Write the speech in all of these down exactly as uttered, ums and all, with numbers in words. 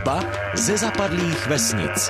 Hudba ze zapadlých vesnic.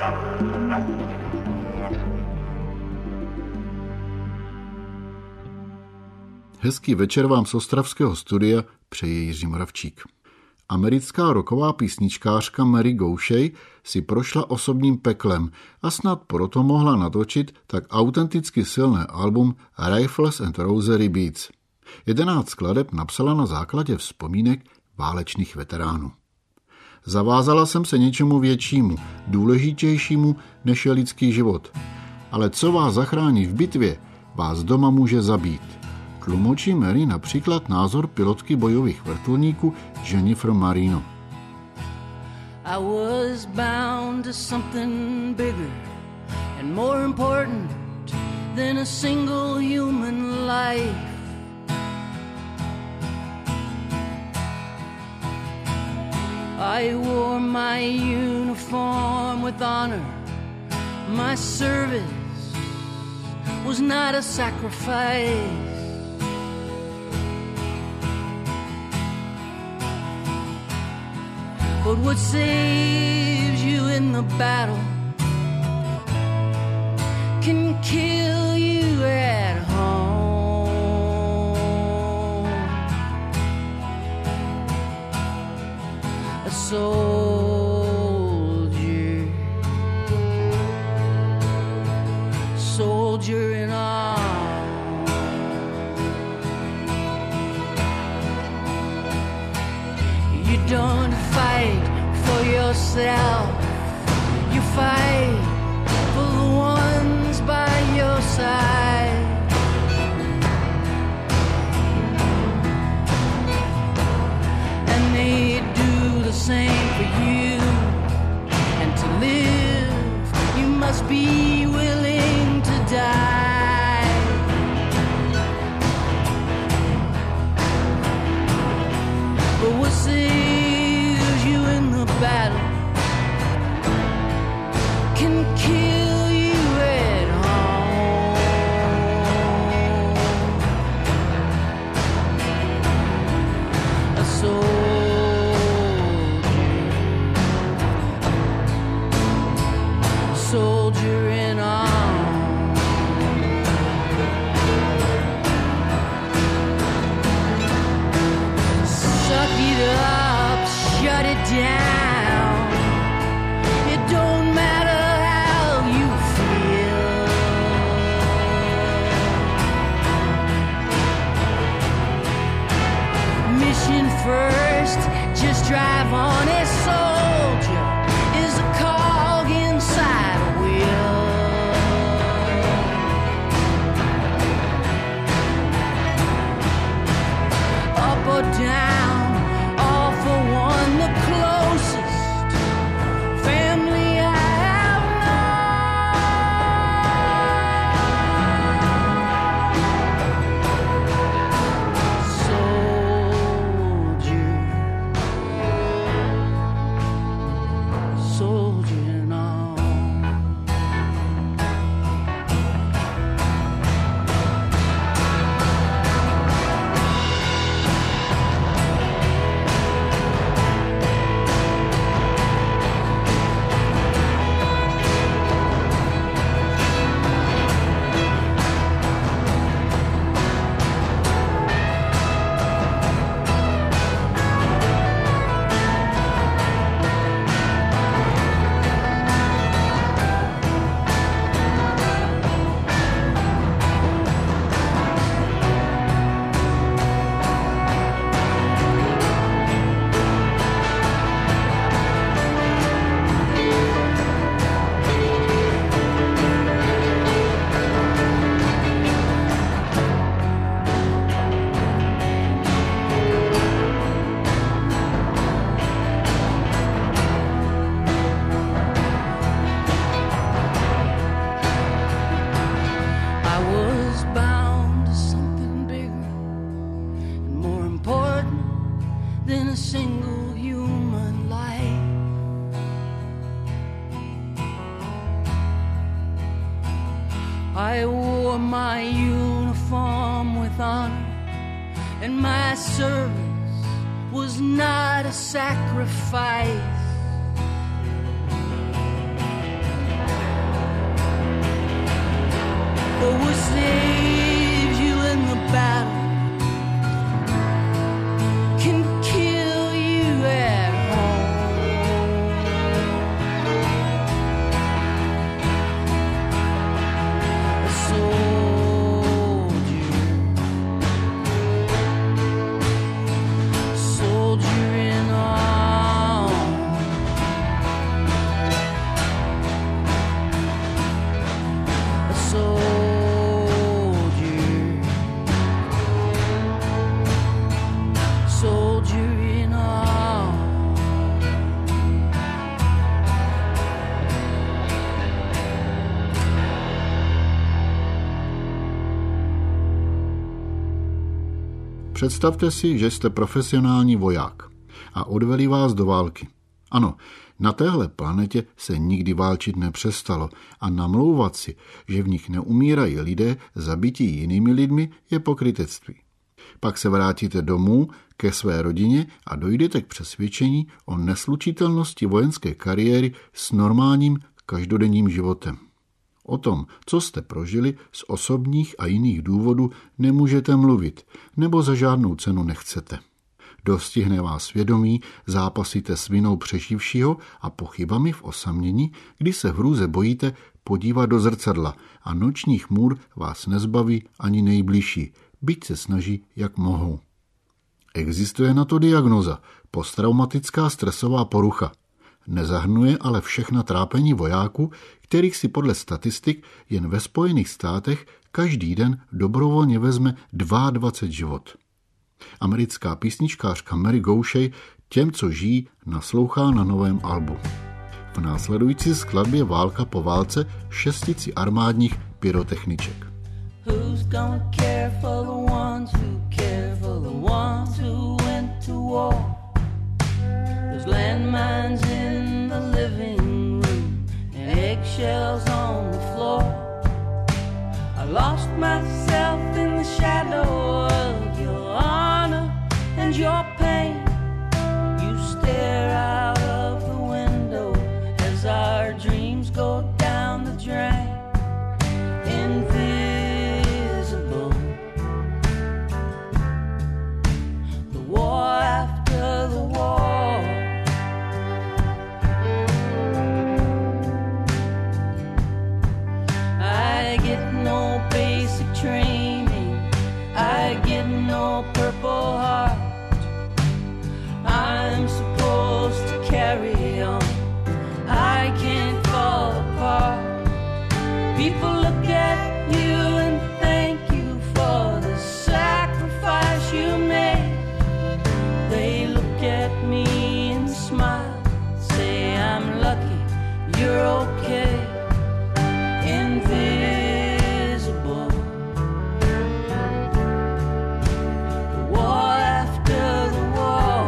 Hezký večer vám z ostravského studia přeje Jiří Moravčík. Americká rocková písničkářka Mary Goushey si prošla osobním peklem a snad proto mohla natočit tak autenticky silné album Rifles and Rosary Beats. Jedenáct skladeb napsala na základě vzpomínek válečných veteránů. Zavázala jsem se něčemu většímu, důležitějšímu než je lidský život. Ale co vás zachrání v bitvě, vás doma může zabít. Tlumočí Mary například názor pilotky bojových vrtulníků Jennifer Marino. I was bound to something bigger and more important than a single human life. I wore my uniform with honor. My service was not a sacrifice. But what saves you in the battle can kill you at home. A soldier, soldier in arms. You don't fight for yourself, you fight for the ones by your side. And they do the same for you. And to live, you must be willing to die. But what saves you in the battle can kill you at home. A soldier, soldier in arms. Suck it up, shut it down. It don't matter how you feel. Mission first, just drive on. A soldier is a cog inside a wheel. Up or down, all for one, the closest family I have known. Soldier, soldier in arms. I was bound to something bigger and more important than a single human life. I wore my uniform with honor, and my service was not a sacrifice. But what saves you in the battle can kill you at home. A soldier, soldier in arms, a soldier, soldier in arms. Představte si, že jste profesionální voják a odveli vás do války. Ano, na téhle planetě se nikdy válčit nepřestalo a namlouvat si, že v nich neumírají lidé zabití jinými lidmi, je pokrytectví. Pak se vrátíte domů ke své rodině a dojdete k přesvědčení o neslučitelnosti vojenské kariéry s normálním každodenním životem. O tom, co jste prožili, z osobních a jiných důvodů nemůžete mluvit, nebo za žádnou cenu nechcete. Dostihne vás svědomí, zápasíte s vinou přeživšího a pochybami v osamění, kdy se v hrůze bojíte podívat do zrcadla a noční chmůr vás nezbaví ani nejbližší, byť se snaží, jak mohou. Existuje na to diagnóza, posttraumatická stresová porucha. Nezahrnuje ale všechna trápení vojáků, kterých si podle statistik jen ve Spojených státech každý den dobrovolně vezme dvacet dva život. Americká písničkářka Mary Goushey těm, co žijí, naslouchá na novém albu. V následující skladbě Válka po válce šestici armádních pyrotechniček. Who's gonna care for the ones who care for the ones who went to war? There's landmines in the living room and eggshells on the floor. I lost myself in the shadow of your honor and your pain. You stare out of the window as our dreams go down the drain. Invisible, the war after the war. I get no basic training, I get no Purple Heart. I'm supposed to carry on, I can't fall apart. People look at you and thank you for the sacrifice you made. They look at me and smile, say I'm lucky, you're okay. Invisible, the war after the war.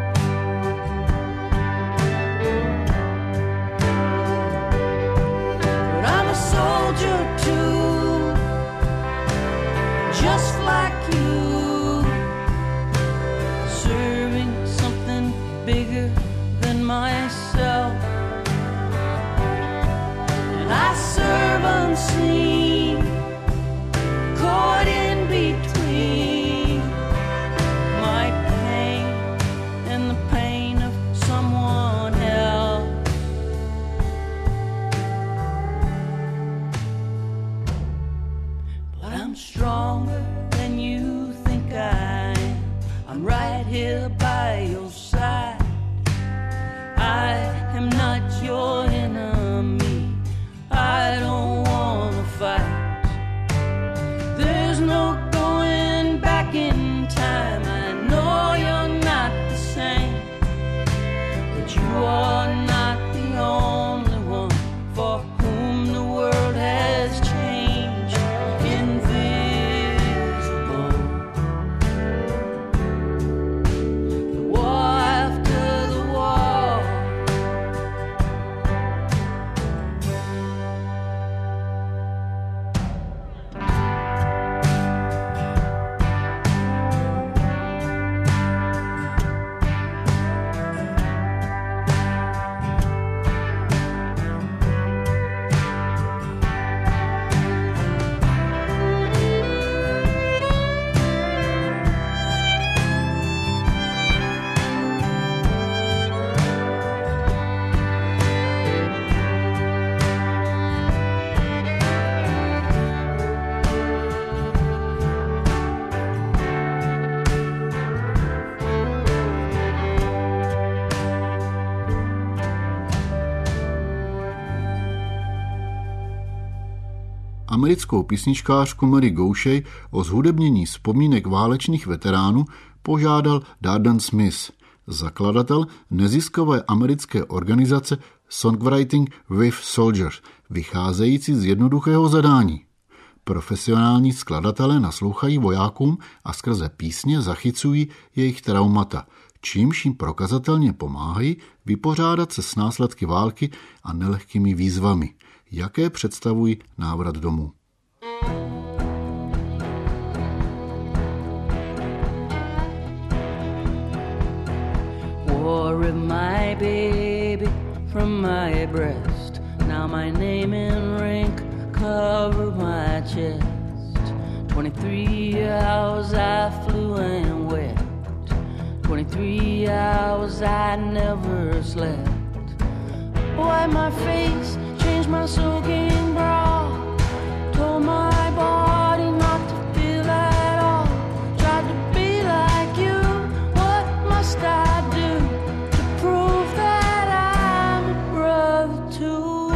But I'm a soldier too, just like you, serving something bigger than myself. And I serve unseen, caught in between my pain and the pain of someone else. But I'm stronger than you think I am. I'm right here by your side. I am not your enemy, I don't wanna fight. There's no going back in time, I know you're not the same, but you are not the only one for whom the world has changed. Invisible, americkou písničkářku Mary Goushey o zhudebnění vzpomínek válečných veteránů požádal Darden Smith, zakladatel neziskové americké organizace Songwriting with Soldiers, vycházející z jednoduchého zadání. Profesionální skladatelé naslouchají vojákům a skrze písně zachycují jejich traumata, čímž jim prokazatelně pomáhají vypořádat se s následky války a nelehkými výzvami, jaké představují návrat domů. Wore my baby from my breast. Now my name and rank cover my chest. Twenty-three hours I flew and wept. Twenty-three hours I never slept. Wiped my face, changed my soaking bra. Told my body not to feel at all. Tried to be like you, what must I do to prove that I'm a brother too?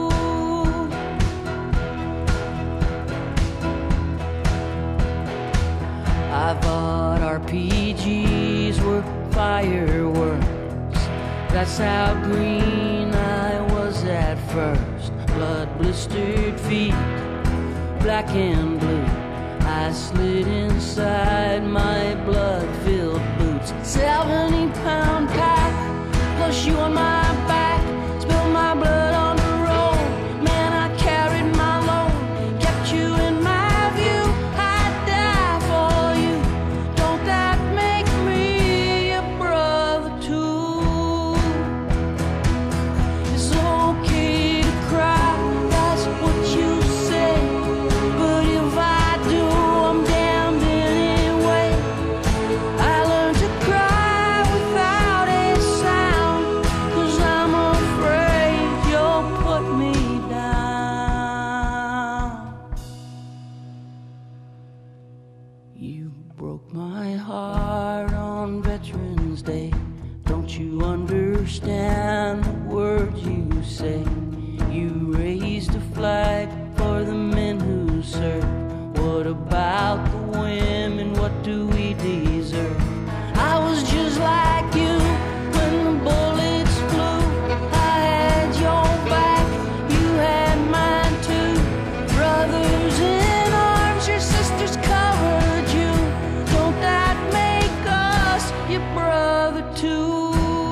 I thought R P Gs were fireworks. That's how green I was at first. Blood blistered feet, black and blue. I slid inside my blood-filled boots. Seventy pound pack, plus you on my back. Spilled my blood on the road. Man, I carried my load. Kept you in my view. I'd die for you. Don't that make me a brother too? It's okay to cry, that's what you say. But if I do, I'm damned anyway. I learned to cry without a sound, 'cause I'm afraid you'll put me down. You broke my heart on Veterans Day. Don't you understand the words you say? You raised a flag for the men who serve. What about the women? What do we deserve? I was just like you when the bullets flew. I had your back, you had mine too. Brothers in arms, your sisters covered you. Don't that make us your brother too?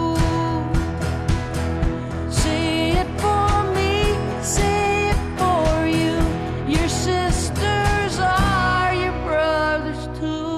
Say it for me, say it for you. Your sisters are your brothers too.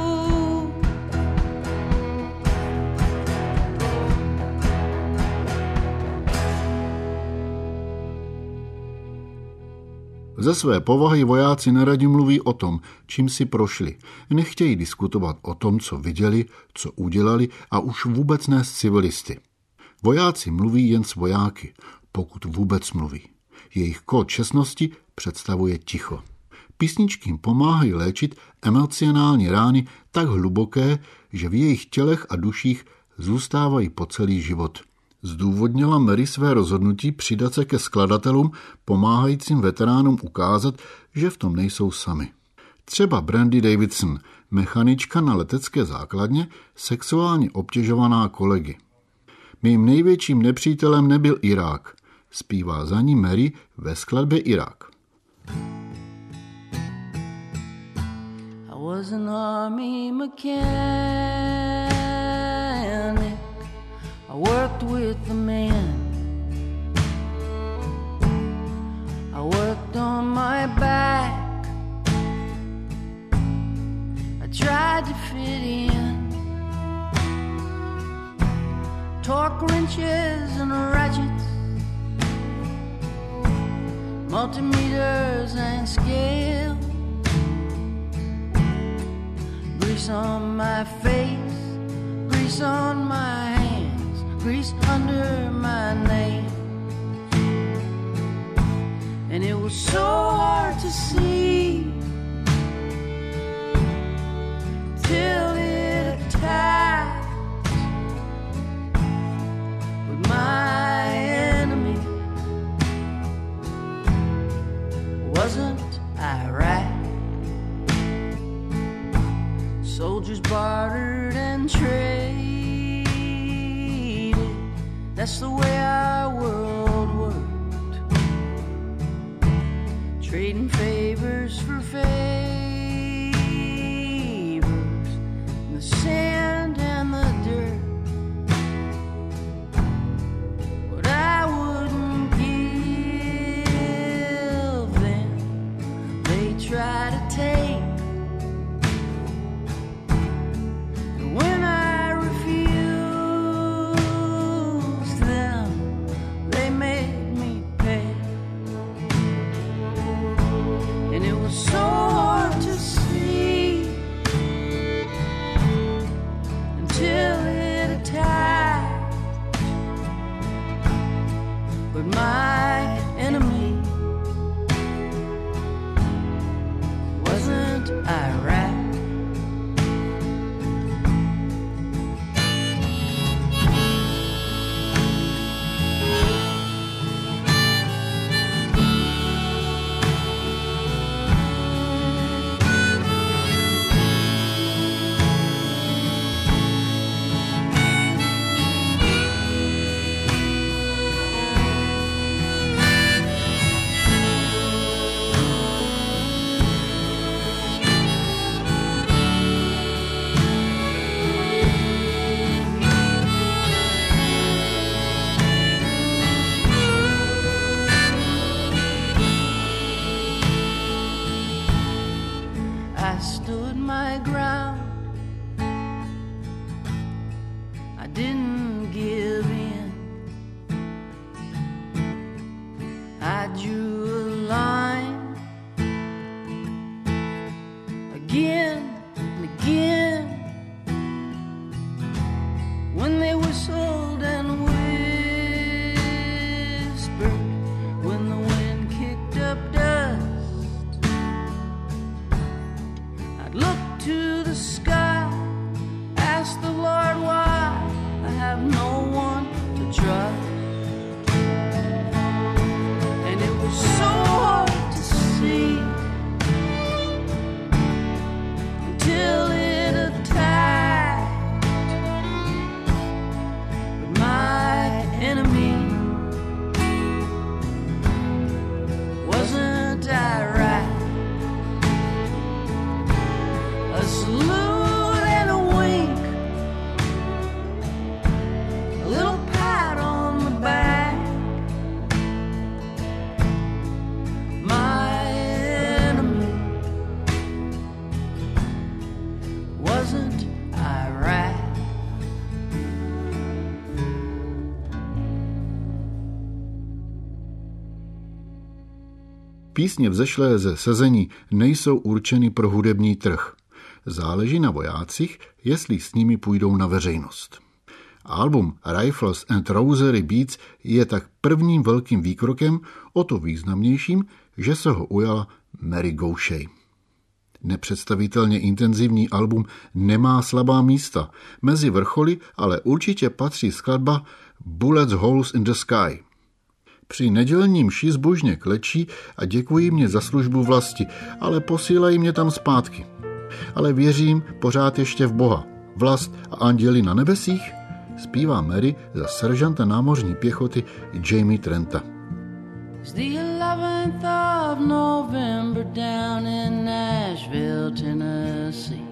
Ze své povahy vojáci neradi mluví o tom, čím si prošli. Nechtějí diskutovat o tom, co viděli, co udělali a už vůbec ne s civilisty. Vojáci mluví jen s vojáky, pokud vůbec mluví. Jejich kód čestnosti představuje ticho. Písničky jim pomáhají léčit emocionální rány tak hluboké, že v jejich tělech a duších zůstávají po celý život. Zdůvodnila Mary své rozhodnutí přidat se ke skladatelům pomáhajícím veteránům ukázat, že v tom nejsou sami. Třeba Brandy Davidson, mechanička na letecké základně, sexuálně obtěžovaná kolegy. Mým největším nepřítelem nebyl Irák, zpívá za ní Mary ve skladbě Irák. I was an army mechanic. I worked with the men. I worked on my back. I tried to fit in. Torque wrenches and ratchets, multimeters and scale. Grease on my face, grease on my hands, grease under my nails. And it was so hard to see till it attacked. But my enemy wasn't Iraq. Soldiers bartered and traded. That's the way our world worked. Trading favors for favors. The sand and the dirt. What I wouldn't give them, they try to take. Písně vzešlé ze sezení nejsou určeny pro hudební trh. Záleží na vojácích, jestli s nimi půjdou na veřejnost. Album Rifles and Rosary Beats je tak prvním velkým výkrokem, o to významnějším, že se ho ujala Mary Gaucher. Nepředstavitelně intenzivní album nemá slabá místa. Mezi vrcholy ale určitě patří skladba Bullets Holes in the Sky. Při nedělním mši zbožně klečí a děkují mě za službu vlasti, ale posílají mě tam zpátky. Ale věřím pořád ještě v Boha, vlast a anděli na nebesích, zpívá Mary za seržanta námořní pěchoty Jamie Trenta. It's the eleventh of November down in Nashville, Tennessee.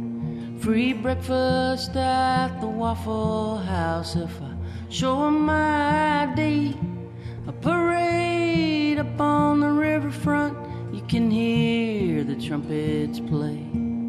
Free breakfast at the Waffle House if I show 'em my I D. A parade up on the riverfront, you can hear the trumpets play.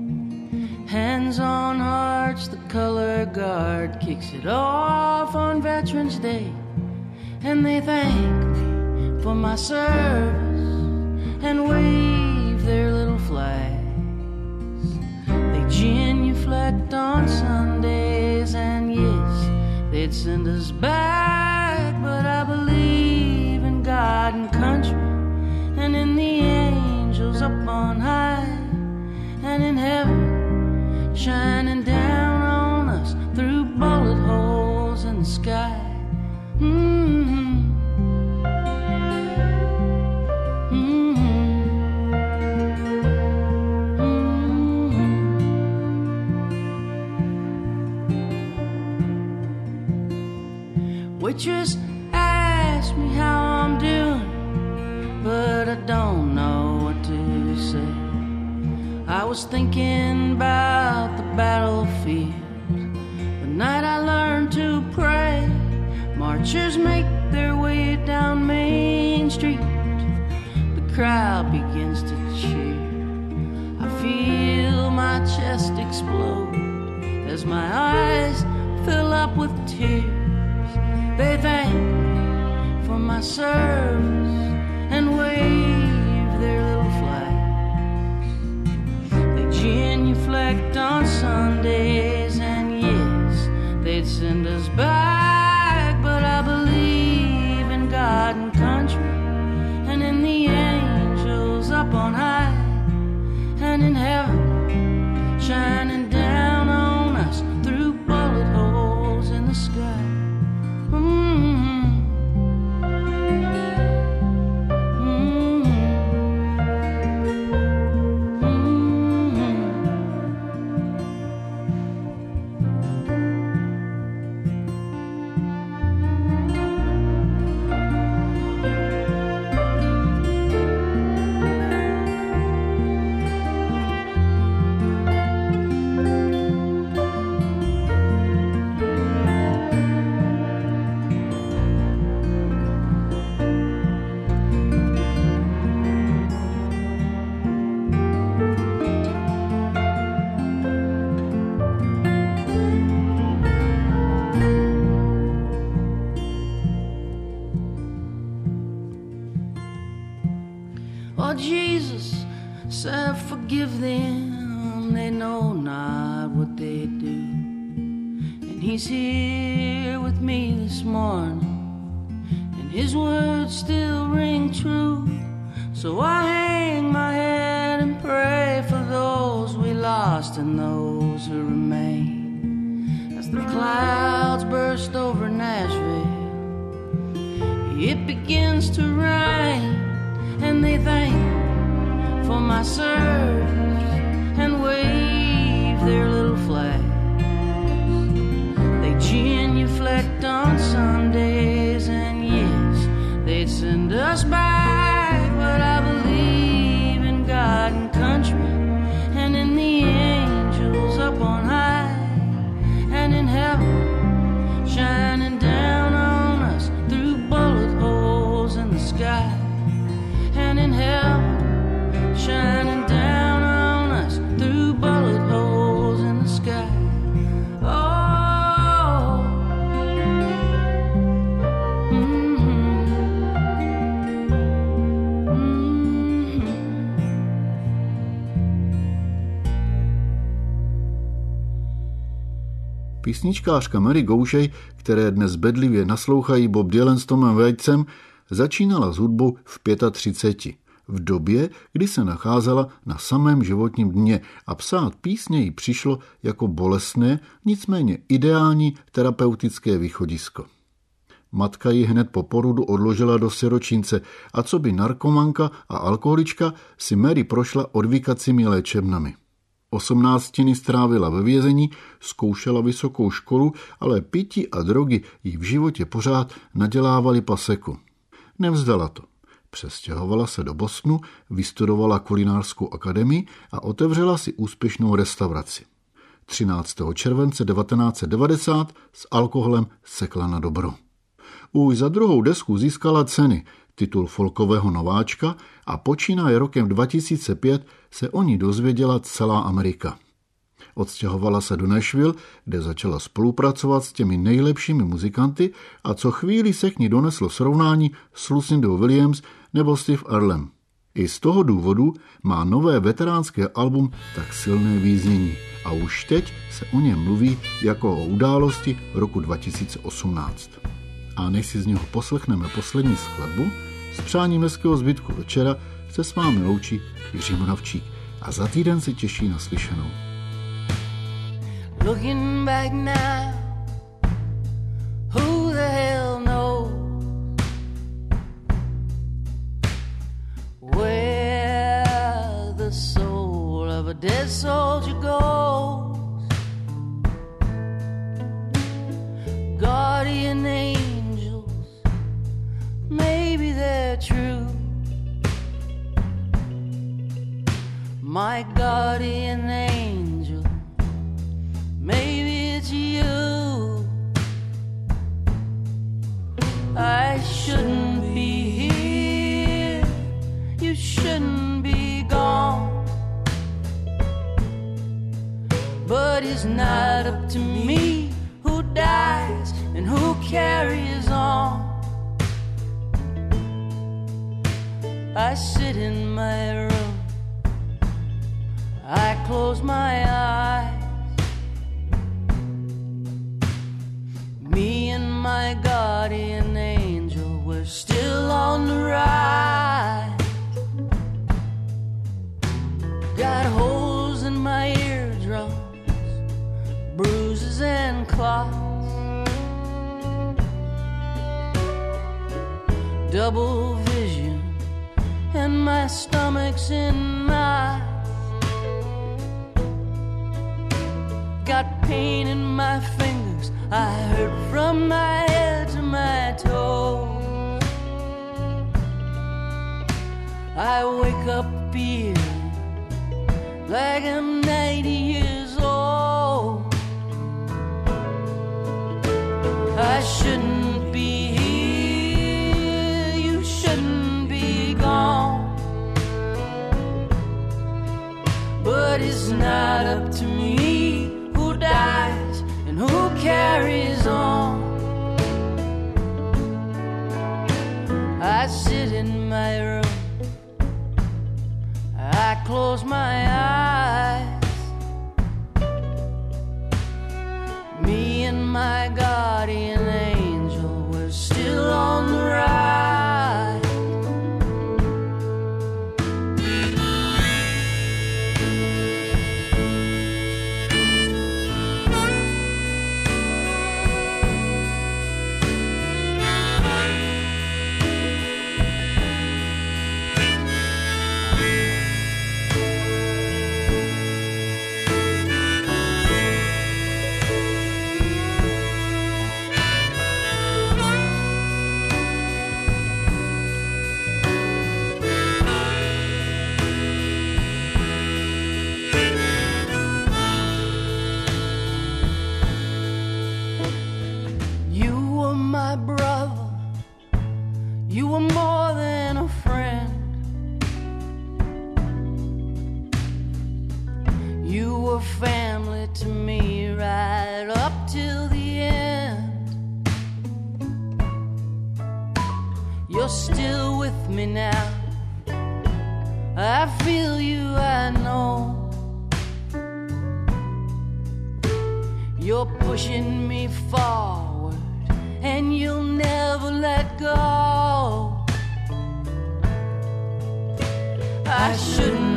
Hands on hearts, the color guard kicks it off on Veterans Day. And they thank me for my service and wave their little flags. They genuflect on Sundays and yes, they'd send us back, but I believe in God and country and in the angels up on high and in heaven shining down on us through bullet holes in the sky. Mm-hmm. Mm-hmm. I was thinking about the battlefield, the night I learned to pray. Marchers make their way down Main Street, the crowd begins to cheer. I feel my chest explode as my eyes fill up with tears. They thank me for my service and wave their little flags. They genuflect on Sundays, and yes, they'd send us back, but I believe in God and country, and in the angels up on high, and in heaven shining down on us through bullet holes in the sky. Mm-hmm. Oh, Jesus said, forgive them, they know not what they do. And he's here with me this morning, and his words still ring true. So I hang my head and pray for those we lost and those who remain. As the clouds burst over Nashville, it begins to rain, and they thank for my service and wave their little flags. They genuflect on Sundays, and yes, they'd send us back, but I believe in God and country, and in the angels up on high, and in heaven shining down on us through bullet holes in the sky. And in heaven shining down on us through bullet holes in the sky. Oh, mm-hmm. Mm-hmm. Písničkářka Mary Goushey, které dnes bedlivě naslouchají Bob Dylan s Tomem Waitsem, začínala s hudbou v třiceti pěti, v době, kdy se nacházela na samém životním dně a psát písně jí přišlo jako bolestné, nicméně ideální terapeutické východisko. Matka ji hned po porodu odložila do siročince a co by narkomanka a alkoholička si Mary prošla odvykacími léčebnami. Osmnáctiny strávila ve vězení, zkoušela vysokou školu, ale pití a drogy jí v životě pořád nadělávaly paseku. Nevzdala to. Přestěhovala se do Bostonu, vystudovala kulinářskou akademii a otevřela si úspěšnou restauraci. třináctého července devatenáct set devadesát s alkoholem sekla na dobro. Už za druhou desku získala ceny, titul folkového nováčka, a počínaje rokem dva tisíce pět se o ní dozvěděla celá Amerika. Odstěhovala se do Nashville, kde začala spolupracovat s těmi nejlepšími muzikanty a co chvíli se k ní doneslo srovnání s Lucindou Williams nebo Steve Earlem. I z toho důvodu má nové veteránské album tak silné význění a už teď se o něm mluví jako o události roku dva tisíce osmnáct. A než si z něho poslechneme poslední skladbu, s přáním hezkého zbytku večera se s vámi loučí Jiří Moravčík a za týden se těší na slyšenou. Looking back now, who the hell knows where the soul of a dead soldier goes? Guardian angels, maybe they're true. my guardian angel, maybe it's you. I shouldn't be here, you shouldn't be gone, but it's not up to me who dies and who carries on. I sit in my room, I close my eyes. Me and my guardian angel, we're still on the rise. Got holes in my eardrums, bruises and claws, double vision, and my stomach's in knots. Got pain in my fingers, I hurt from my head to my toes. I wake up feeling like I'm ninety years old. I shouldn't be here, you shouldn't be gone, but it's not up to me who dies and who carries on. I sit in my room, I close my eyes. Me and my guardian angel, we're still on the ride. My brother, you were more than a friend. You were family to me right up till the end. You're still with me now, I feel you, I know. You're pushing me forward and you'll never let go. I shouldn't